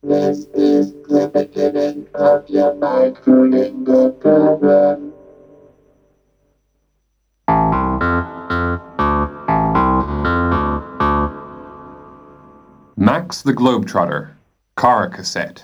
This is the beginning of your mind-ruining the program. Max the Globetrotter, car cassette.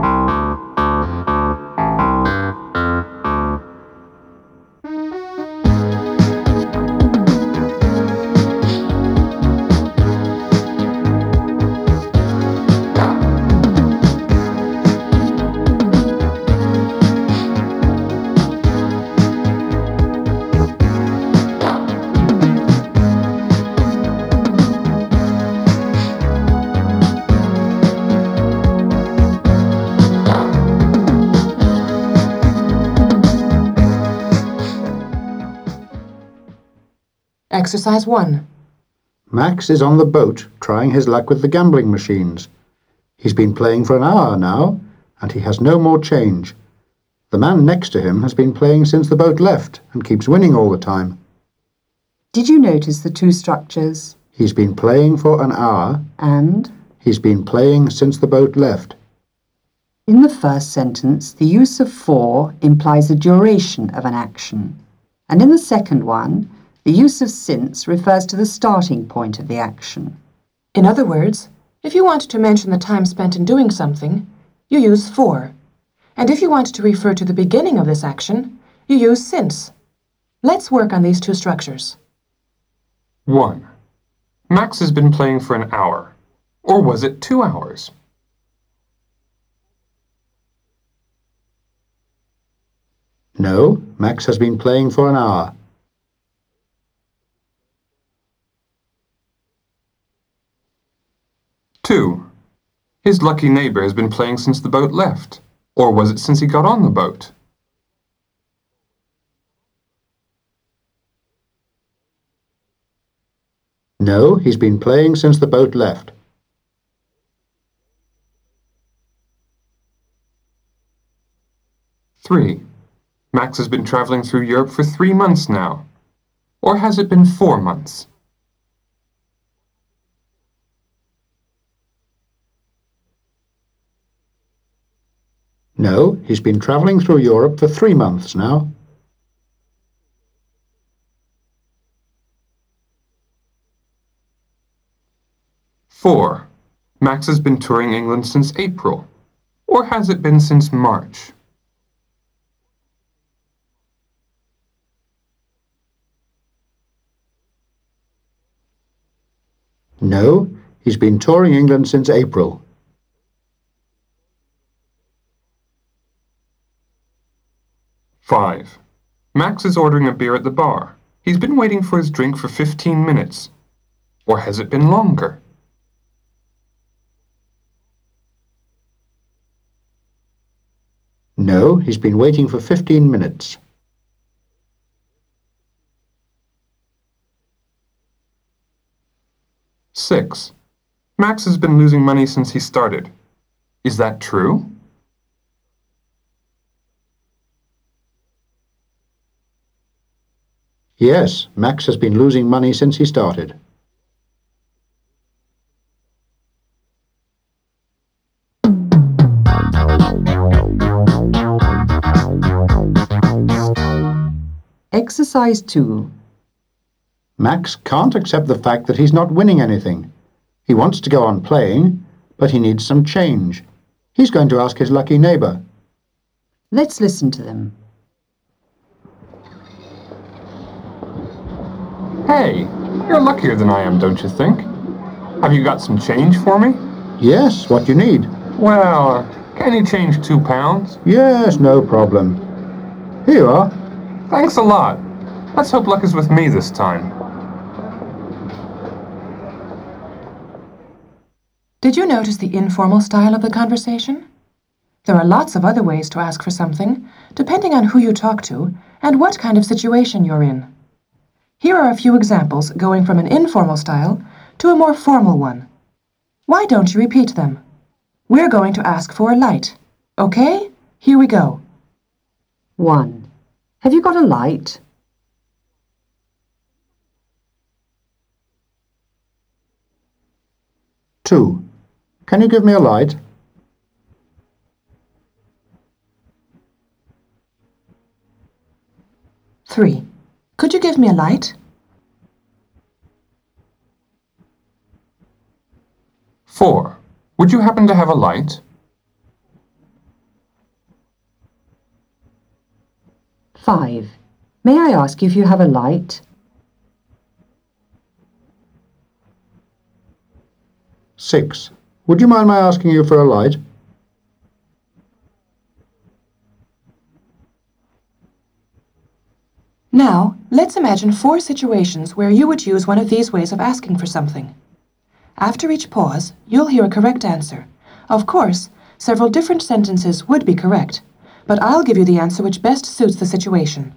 Exercise 1. Max is on the boat trying his luck with the gambling machines. He's been playing for an hour now, and he has no more change. The man next to him has been playing since the boat left and keeps winning all the time. Did you notice the two structures? He's been playing for an hour, And? he's been playing since the boat left. In the first sentence, the use of for implies the duration of an action. And in the second one, the use of since refers to the starting point of the action. In other words, if you want to mention the time spent in doing something, you use for. And if you want to refer to the beginning of this action, you use since. Let's work on these two structures. 1. Max has been playing for an hour. Or was it 2 hours? No, Max has been playing for an hour. 2. His lucky neighbor has been playing since the boat left. Or was it since he got on the boat? No, he's been playing since the boat left. 3. Max has been traveling through Europe for 3 months now. Or has it been 4 months? No, he's been travelling through Europe for 3 months now. 4. Max has been touring England since April. Or has it been since March? No, he's been touring England since April. 5. Max is ordering a beer at the bar. He's been waiting for his drink for 15 minutes. Or has it been longer? No, he's been waiting for 15 minutes. 6. Max has been losing money since he started. Is that true? Yes, Max has been losing money since he started. Exercise 2. Max can't accept the fact that he's not winning anything. He wants to go on playing, but he needs some change. He's going to ask his lucky neighbour. Let's listen to them. Hey, you're luckier than I am, don't you think? Have you got some change for me? Yes, what you need? Well, can you change £2? Yes, no problem. Here you are. Thanks a lot. Let's hope luck is with me this time. Did you notice the informal style of the conversation? There are lots of other ways to ask for something, depending on who you talk to and what kind of situation you're in. Here are a few examples going from an informal style to a more formal one. Why don't you repeat them? We're going to ask for a light. Okay? Here we go. 1. Have you got a light? 2. Can you give me a light? 3. Could you give me a light? 4. Would you happen to have a light? 5. May I ask if you have a light? 6. Would you mind my asking you for a light? Now, let's imagine 4 situations where you would use one of these ways of asking for something. After each pause, you'll hear a correct answer. Of course, several different sentences would be correct, but I'll give you the answer which best suits the situation.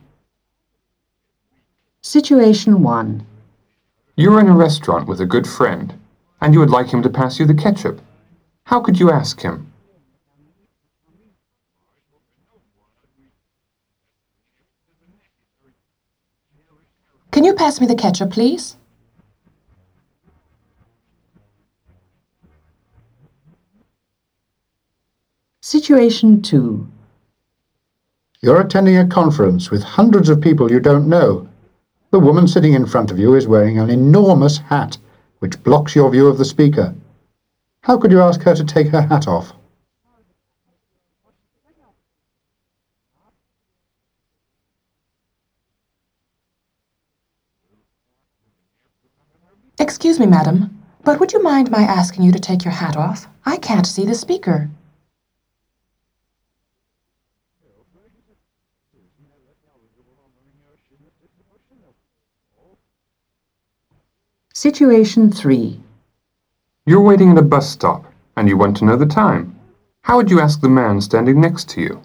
Situation 1. You're in a restaurant with a good friend, and you would like him to pass you the ketchup. How could you ask him? Can you pass me the ketchup, please? Situation 2. You're attending a conference with hundreds of people you don't know. The woman sitting in front of you is wearing an enormous hat, which blocks your view of the speaker. How could you ask her to take her hat off? Excuse me, madam, but would you mind my asking you to take your hat off? I can't see the speaker. Situation 3. You're waiting at a bus stop, and you want to know the time. How would you ask the man standing next to you?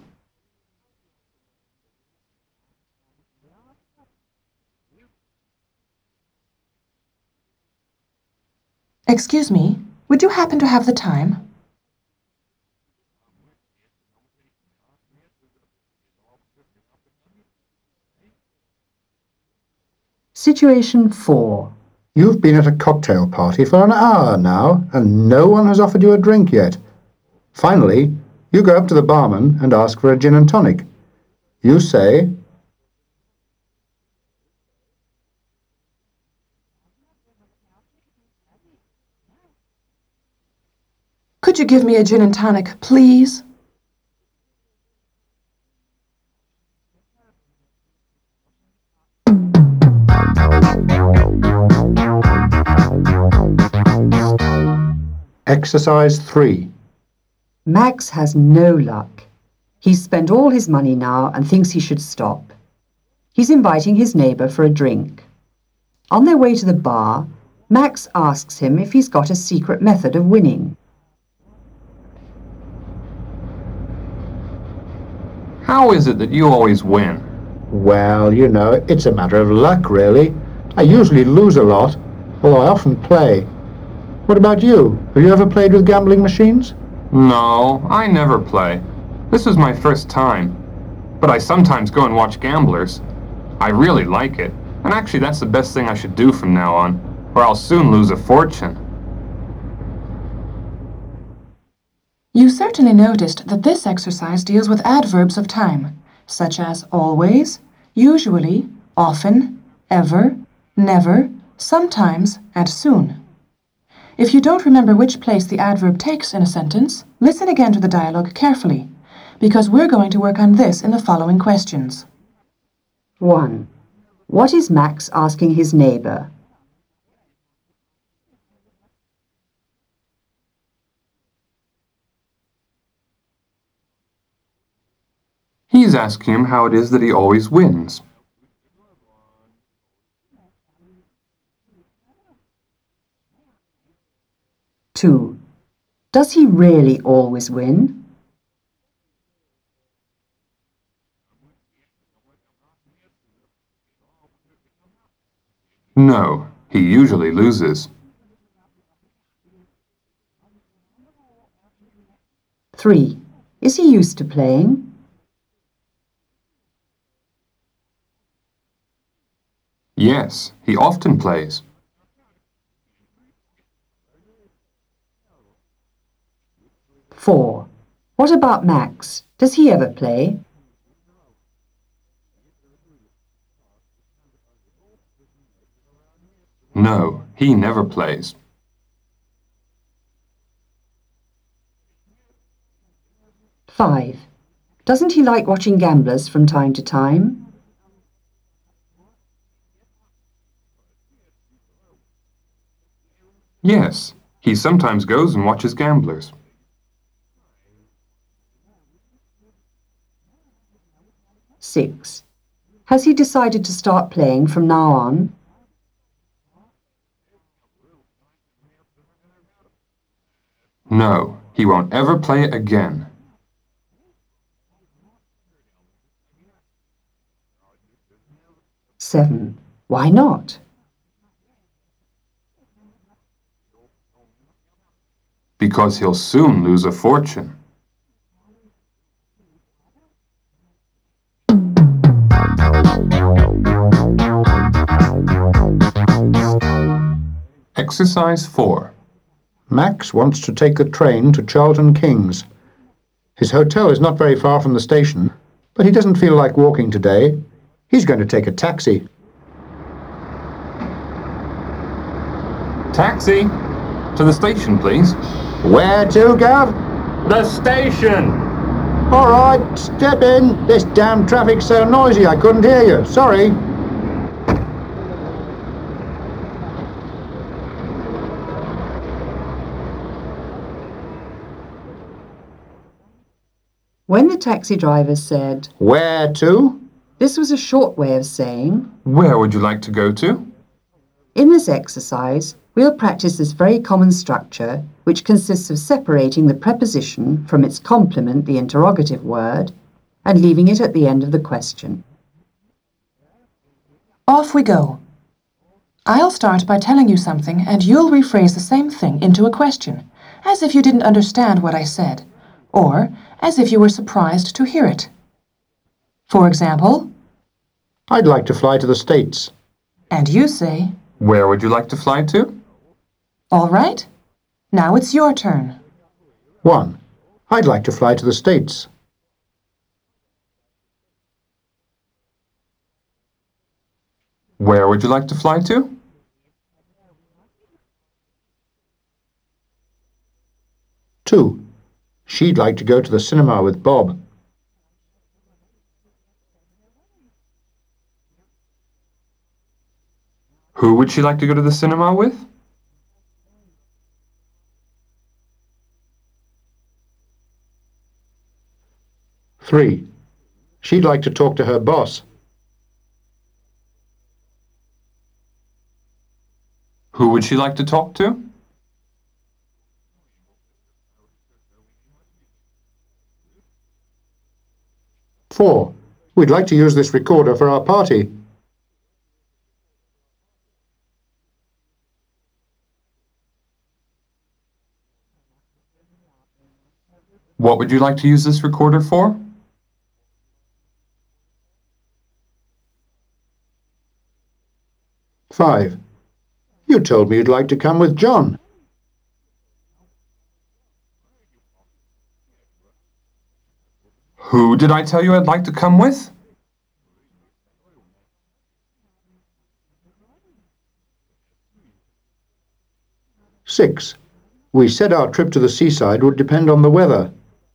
Excuse me, would you happen to have the time? Situation 4. You've been at a cocktail party for an hour now, and no one has offered you a drink yet. Finally, you go up to the barman and ask for a gin and tonic. You say, Could you give me a gin and tonic, please? Exercise 3. Max has no luck. He's spent all his money now and thinks he should stop. He's inviting his neighbour for a drink. On their way to the bar, Max asks him if he's got a secret method of winning. How is it that you always win? Well, you know, it's a matter of luck, really. I usually lose a lot, although I often play. What about you? Have you ever played with gambling machines? No, I never play. This is my first time. But I sometimes go and watch gamblers. I really like it, and actually that's the best thing I should do from now on, or I'll soon lose a fortune. You certainly noticed that this exercise deals with adverbs of time, such as always, usually, often, ever, never, sometimes, and soon. If you don't remember which place the adverb takes in a sentence, listen again to the dialogue carefully, because we're going to work on this in the following questions. 1. What is Max asking his neighbour? He's asking him how it is that he always wins. 2. Does he really always win? 'No, he usually loses.' 3. Is he used to playing? 'Yes, he often plays.' 4. What about Max? Does he ever play? No, he never plays. Five. Doesn't he like watching gamblers from time to time? Yes, he sometimes goes and watches gamblers. 6. Has he decided to start playing from now on? No, he won't ever play again. 7. Why not? Because he'll soon lose a fortune. Exercise 4. Max wants to take the train to Charlton Kings. His hotel is not very far from the station, but he doesn't feel like walking today. He's going to take a taxi. Taxi! To the station, please. Where to, Gav? The station! All right, step in. This damn traffic's so noisy I couldn't hear you. Sorry. When the taxi driver said, Where to? this was a short way of saying, Where would you like to go to? in this exercise, we'll practice this very common structure, which consists of separating the preposition from its complement, the interrogative word, and leaving it at the end of the question. Off we go. I'll start by telling you something, and you'll rephrase the same thing into a question, as if you didn't understand what I said, or as if you were surprised to hear it. For example, I'd like to fly to the States. and you say, Where would you like to fly to? all right, now it's your turn. 1. I'd like to fly to the States. Where would you like to fly to? Two. She'd like to go to the cinema with Bob. Who would she like to go to the cinema with? Three. She'd like to talk to her boss. Who would she like to talk to? Four. We'd like to use this recorder for our party. What would you like to use this recorder for? Five. You told me you'd like to come with John. Who did I tell you I'd like to come with? Six. We said our trip to the seaside would depend on the weather.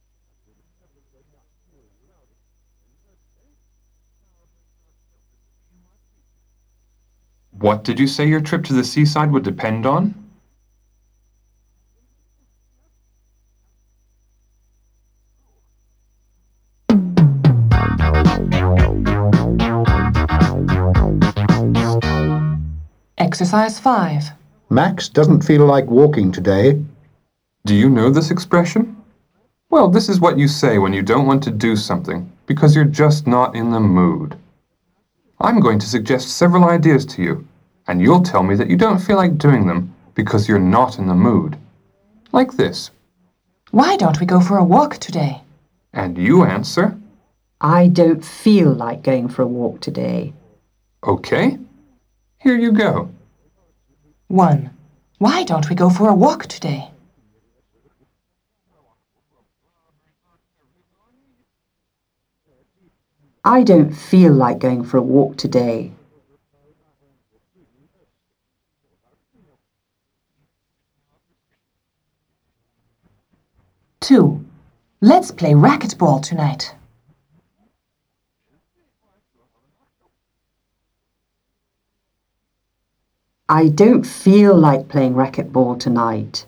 What did you say your trip to the seaside would depend on? Exercise 5. Max doesn't feel like walking today. Do you know this expression? Well, this is what you say when you don't want to do something because you're just not in the mood. I'm going to suggest several ideas to you, and you'll tell me that you don't feel like doing them because you're not in the mood. Like this. Why don't we go for a walk today? And you answer, I don't feel like going for a walk today. okay, here you go. 1. Why don't we go for a walk today? I don't feel like going for a walk today. 2. Let's play racquetball tonight. I don't feel like playing racquetball tonight.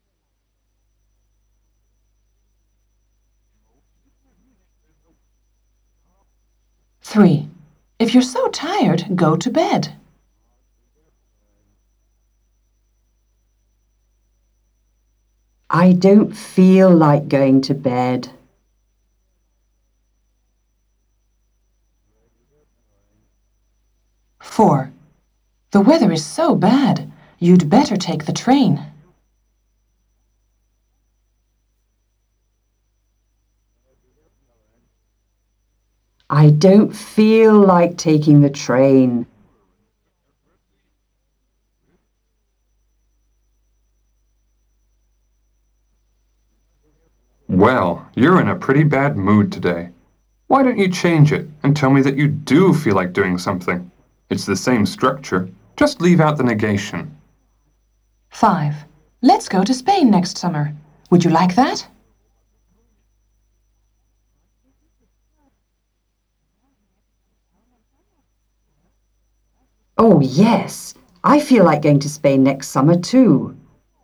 Three. If you're so tired, go to bed. I don't feel like going to bed. Four. The weather is so bad. You'd better take the train. I don't feel like taking the train. Well, you're in a pretty bad mood today. Why don't you change it and tell me that you do feel like doing something? It's the same structure. Just leave out the negation. 5. Let's go to Spain next summer. Would you like that? Oh, yes. I feel like going to Spain next summer too.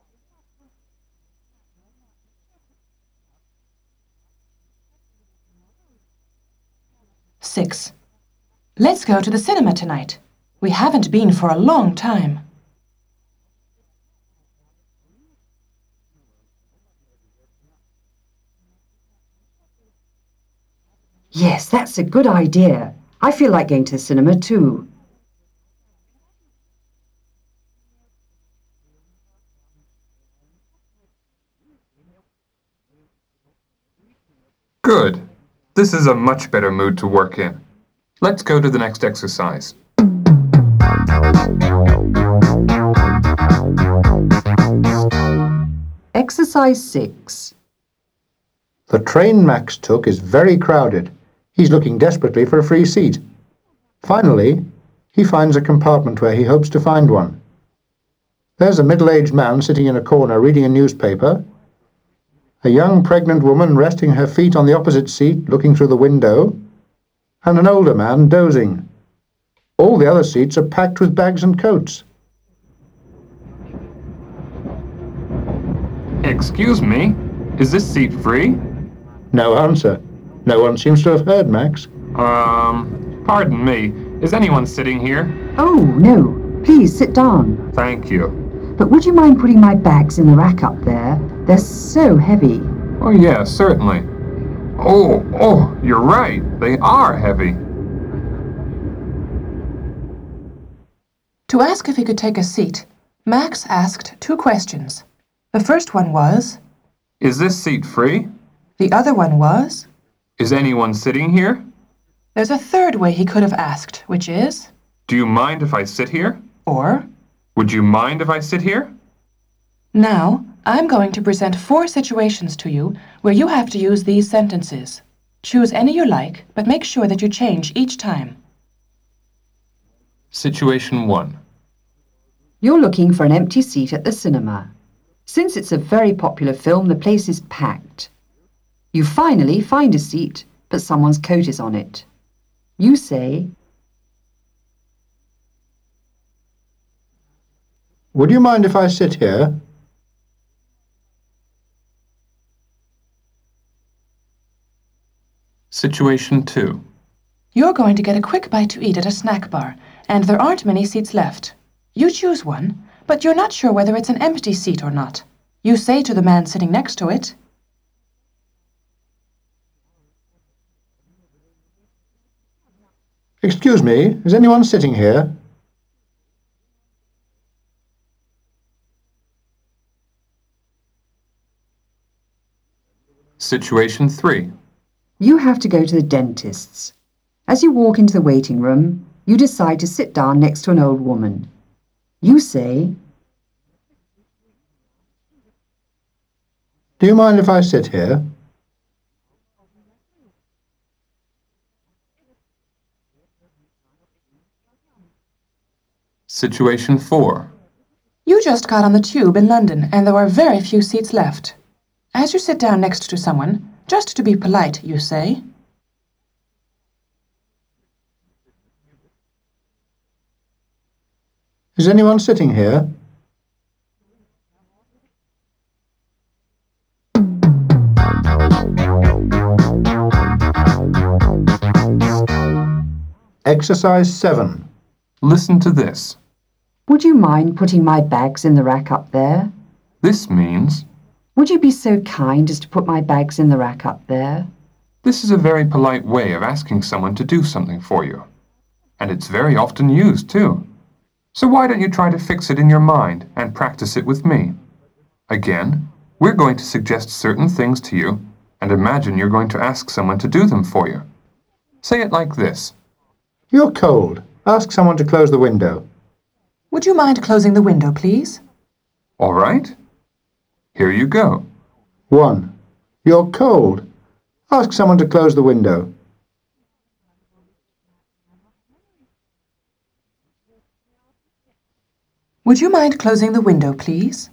Six. Let's go to the cinema tonight. We haven't been for a long time. Yes, that's a good idea. I feel like going to the cinema too. Good. This is a much better mood to work in. Let's go to the next exercise. Exercise 6. The train Max took is very crowded. He's looking desperately for a free seat. Finally, he finds a compartment where he hopes to find one. There's a middle-aged man sitting in a corner reading a newspaper, a young pregnant woman resting her feet on the opposite seat looking through the window, and an older man dozing. All the other seats are packed with bags and coats. Excuse me, is this seat free? No answer. No one seems to have heard Max. Pardon me, is anyone sitting here? Oh, no. Please sit down. Thank you. But would you mind putting my bags in the rack up there? They're so heavy. Oh, yeah, certainly. Oh, you're right. They are heavy. To ask if he could take a seat, Max asked 2 questions. The first one was, Is this seat free? the other one was, Is anyone sitting here? there's a third way he could have asked, which is, Do you mind if I sit here? or, Would you mind if I sit here? now, I'm going to present 4 situations to you where you have to use these sentences. Choose any you like, but make sure that you change each time. Situation 1. You're looking for an empty seat at the cinema. Since it's a very popular film, the place is packed. You finally find a seat, but someone's coat is on it. You say, Would you mind if I sit here? Situation 2. You're going to get a quick bite to eat at a snack bar, and there aren't many seats left. You choose one, but you're not sure whether it's an empty seat or not. You say to the man sitting next to it, Excuse me, is anyone sitting here? Situation 3. you have to go to the dentist's. As you walk into the waiting room, you decide to sit down next to an old woman. You say, Do you mind if I sit here? Situation 4. you just got on the tube in London and there are very few seats left. As you sit down next to someone, just to be polite, you say, Is anyone sitting here? Exercise 7. Listen to this. Would you mind putting my bags in the rack up there? This means, Would you be so kind as to put my bags in the rack up there? this is a very polite way of asking someone to do something for you. And it's very often used, too. So why don't you try to fix it in your mind and practice it with me? Again, we're going to suggest certain things to you and imagine you're going to ask someone to do them for you. Say it like this. You're cold. Ask someone to close the window. would you mind closing the window, please? All right? Here you go. 1. You're cold. Ask someone to close the window. Would you mind closing the window, please?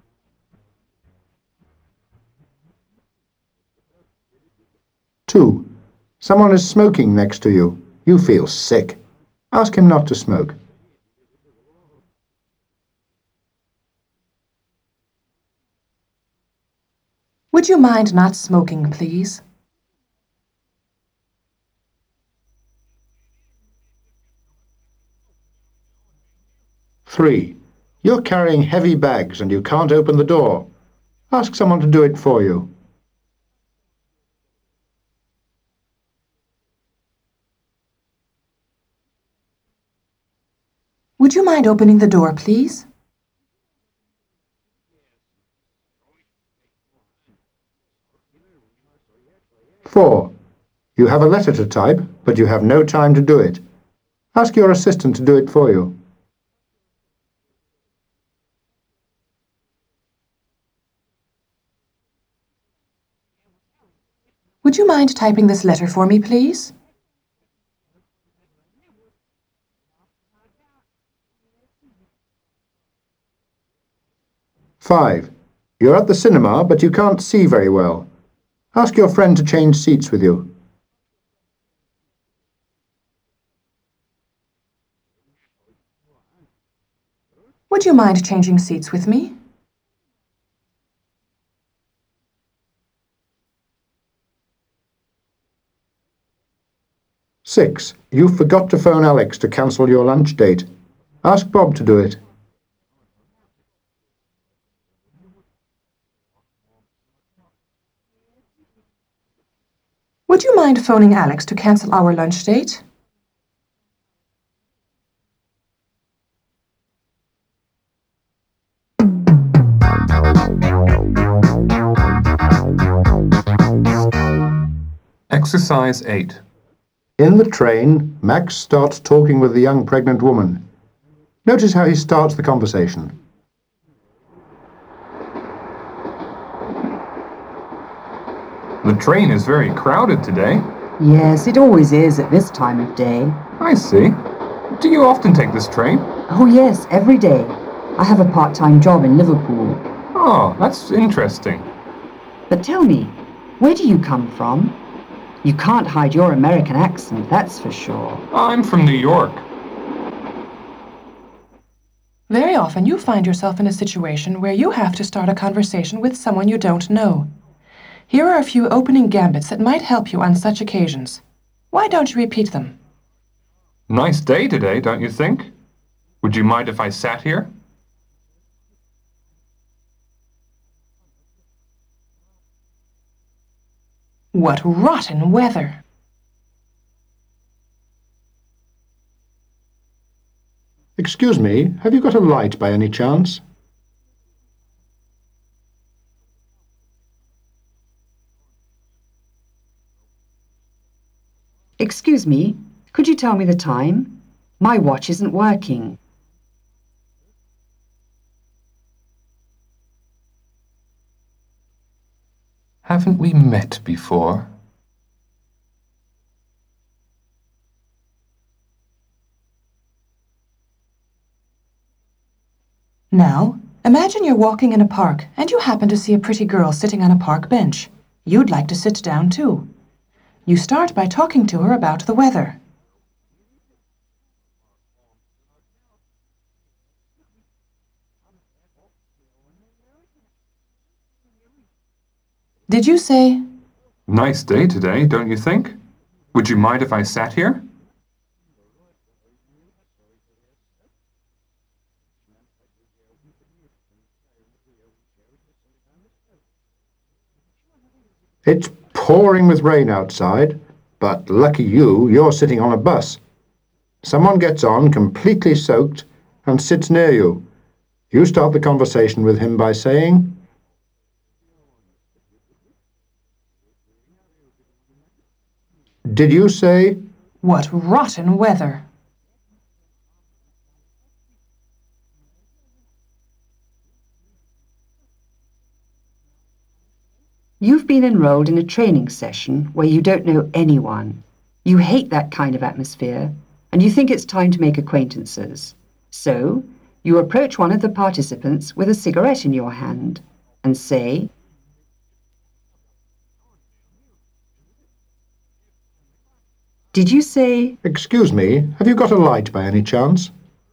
2. Someone is smoking next to you. You feel sick. Ask him not to smoke. 'Would you mind not smoking, please?' 3. You're carrying heavy bags and you can't open the door. Ask someone to do it for you. 'Would you mind opening the door, please?' 4. You have a letter to type, but you have no time to do it. Ask your assistant to do it for you. 'Would you mind typing this letter for me, please?' 5. You're at the cinema, but you can't see very well. Ask your friend to change seats with you. 'Would you mind changing seats with me?' 6. You forgot to phone Alex to cancel your lunch date. Ask Bob to do it. 'Would you mind phoning Alex to cancel our lunch date?' Exercise 8. In the train, Max starts talking with the young pregnant woman. Notice how he starts the conversation. The train is very crowded today. Yes, it always is at this time of day. I see. Do you often take this train? Oh yes, every day. I have a part-time job in Liverpool. Oh, that's interesting. But tell me, where do you come from? You can't hide your American accent, that's for sure. I'm from New York. Very often you find yourself in a situation where you have to start a conversation with someone you don't know. Here are a few opening gambits that might help you on such occasions. Why don't you repeat them? Nice day today, don't you think? Would you mind if I sat here? What rotten weather! Excuse me, have you got a light by any chance? Excuse me, could you tell me the time? My watch isn't working. Haven't we met before? Now, Imagine you're walking in a park and you happen to see a pretty girl sitting on a park bench. You'd like to sit down too. You start by talking to her about the weather. Did you say, Nice day today, don't you think? Would you mind if I sat here? It's pouring with rain outside, but lucky you, you're sitting on a bus. Someone gets on completely soaked and sits near you. You start the conversation with him by saying, "Did you say?" what rotten weather? You've been enrolled in a training session where you don't know anyone. You hate that kind of atmosphere, and you think it's time to make acquaintances. So, you approach one of the participants with a cigarette in your hand and say, "Did you say?" "Excuse me, have you got a light by any chance?"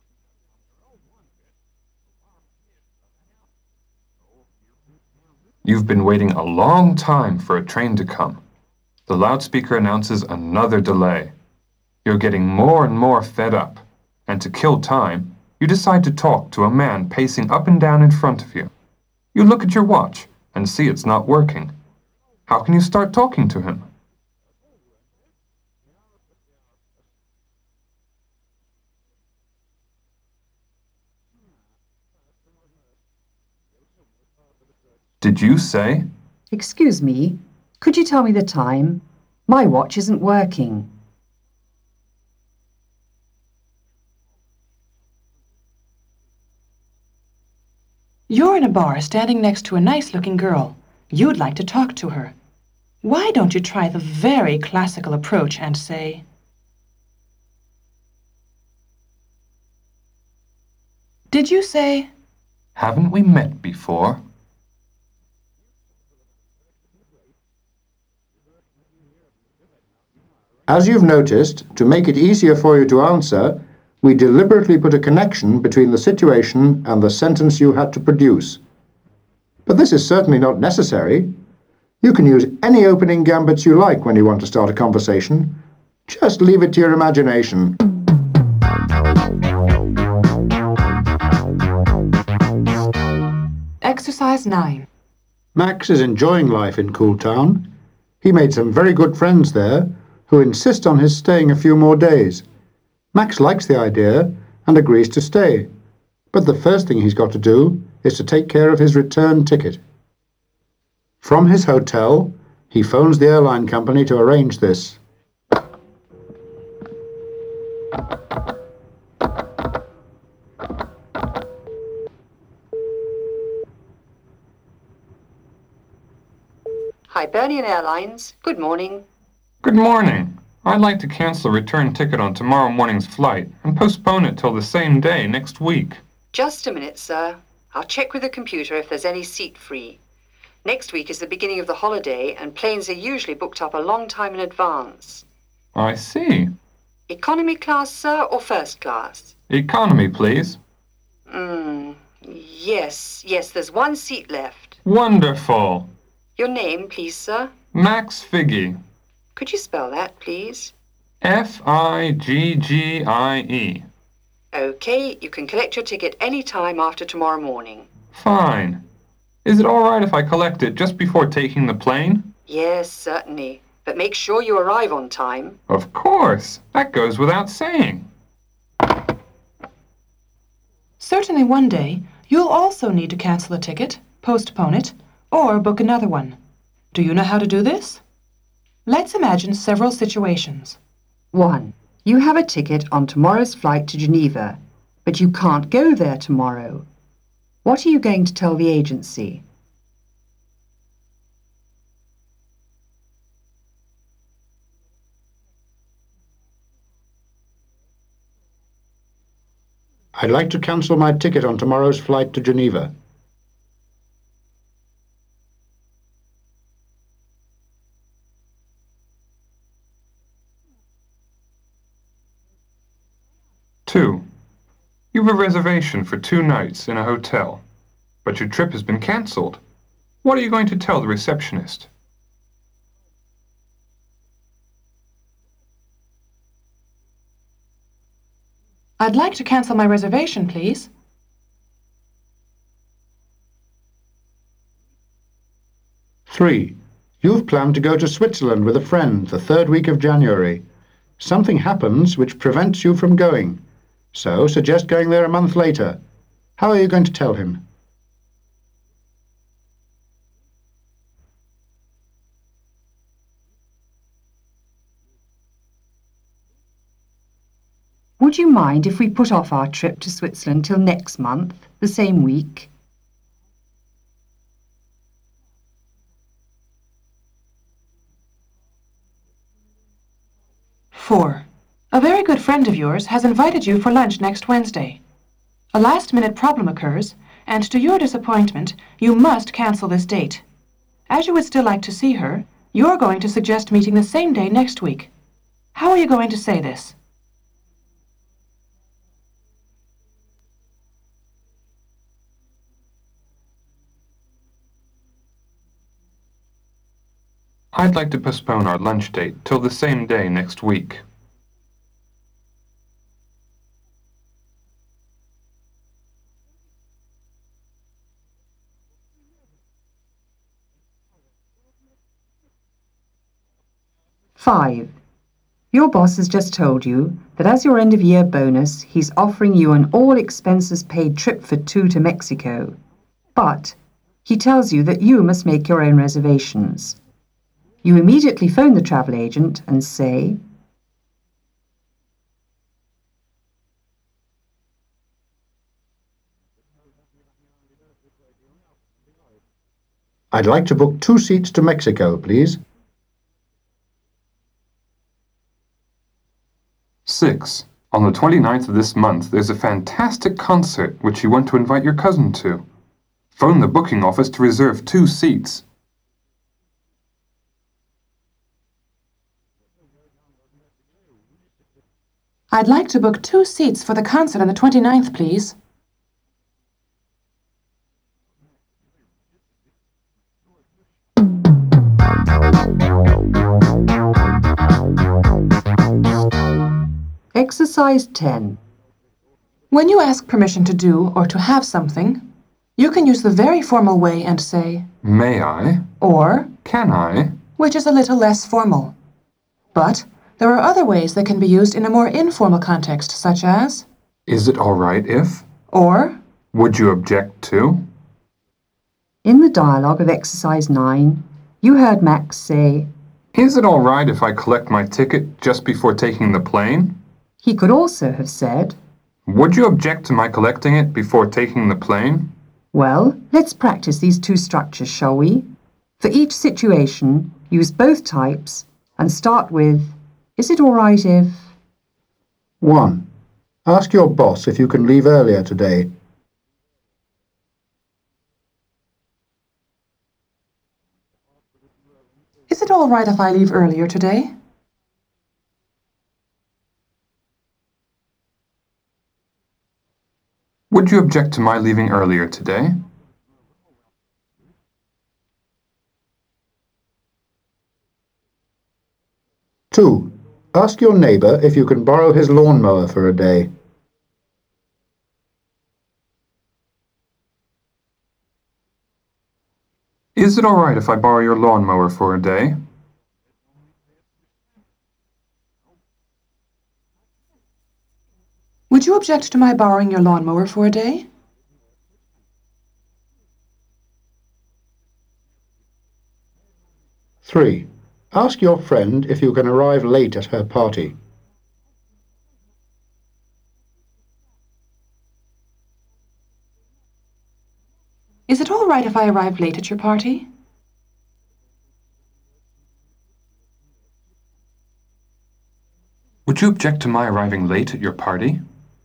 You've been waiting a long time for a train to come. The loudspeaker announces another delay. You're getting more and more fed up, and to kill time, you decide to talk to a man pacing up and down in front of you. You look at your watch and see it's not working. How can you start talking to him? Did you say? "Excuse me, could you tell me the time? My watch isn't working." You're in a bar standing next to a nice-looking girl. You'd like to talk to her. Why don't you try the very classical approach and say, "Did you say?" Haven't we met before? As you've noticed, to make it easier for you to answer, we deliberately put a connection between the situation and the sentence you had to produce. But this is certainly not necessary. You can use any opening gambits you like when you want to start a conversation. Just leave it to your imagination. Exercise 9. Max is enjoying life in Cool Town. He made some very good friends there who insist on his staying a few more days. Max likes the idea and agrees to stay, but the first thing he's got to do is to take care of his return ticket. From his hotel, he phones the airline company to arrange this. Hibernian Airlines, good morning. Good morning. I'd like to cancel a return ticket on tomorrow morning's flight and postpone it till the same day next week. Just a minute, sir. I'll check with the computer if there's any seat free. Next week is the beginning of the holiday, and planes are usually booked up a long time in advance. I see. Economy class, sir, or first class? Economy, please. Yes, there's one seat left. Wonderful. Your name, please, sir? Max Figgy. Could you spell that, please? F-I-G-G-I-E. Okay, you can collect your ticket any time after tomorrow morning. Fine. Is it all right if I collect it just before taking the plane? Yes, certainly. But make sure you arrive on time. Of course. That goes without saying. Certainly one day, you'll also need to cancel a ticket, postpone it, or book another one. Do you know how to do this? Let's imagine several situations. 1. You have a ticket on tomorrow's flight to Geneva, but you can't go there tomorrow. What are you going to tell the agency? I'd like to cancel my ticket on tomorrow's flight to Geneva. 2. You have a reservation for 2 nights in a hotel, but your trip has been cancelled. What are you going to tell the receptionist? I'd like to cancel my reservation, please. 3. You've planned to go to Switzerland with a friend the 3rd week of January. Something happens which prevents you from going, so suggest going there a month later. How are you going to tell him? Would you mind if we put off our trip to Switzerland till next month, the same week? 4. A very good friend of yours has invited you for lunch next Wednesday. A last-minute problem occurs, and to your disappointment, you must cancel this date. As you would still like to see her, you're going to suggest meeting the same day next week. How are you going to say this? I'd like to postpone our lunch date till the same day next week. 5. Your boss has just told you that as your end-of-year bonus, he's offering you an all-expenses-paid trip for 2 to Mexico. But he tells you that you must make your own reservations. You immediately phone the travel agent and say, I'd like to book 2 seats to Mexico, please. 6. On the 29th of this month, there's a fantastic concert which you want to invite your cousin to. Phone the booking office to reserve 2 seats. I'd like to book 2 seats for the concert on the 29th, please. 10. When you ask permission to do or to have something, you can use the very formal way and say, May I? or, Can I? which is a little less formal. But there are other ways that can be used in a more informal context, such as, Is it all right if? or, Would you object to? In the dialogue of exercise 9, you heard Max say, Is it all right if I collect my ticket just before taking the plane? he could also have said, Would you object to my collecting it before taking the plane? well, let's practice these 2 structures, shall we? For each situation, use both types and start with, is it all right if... 1. Ask your boss if you can leave earlier today. 'Is it all right if I leave earlier today?' Would you object to my leaving earlier today? 2. Ask your neighbour if you can borrow his lawnmower for a day. 'Is it all right if I borrow your lawnmower for a day? 'Would you object to my borrowing your lawnmower for a day?' 3. Ask your friend if you can arrive late at her party. 'Is it all right if I arrive late at your party?' 'Would you object to my arriving late at your party?'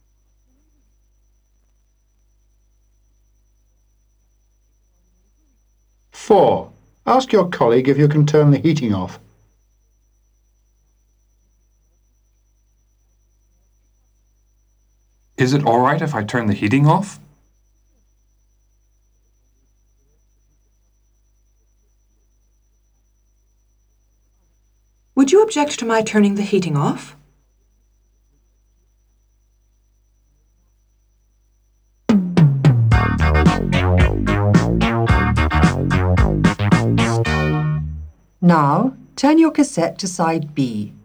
4. Ask your colleague if you can turn the heating off. Is it all right if I turn the heating off? Would you object to my turning the heating off? Now, turn your cassette to side B.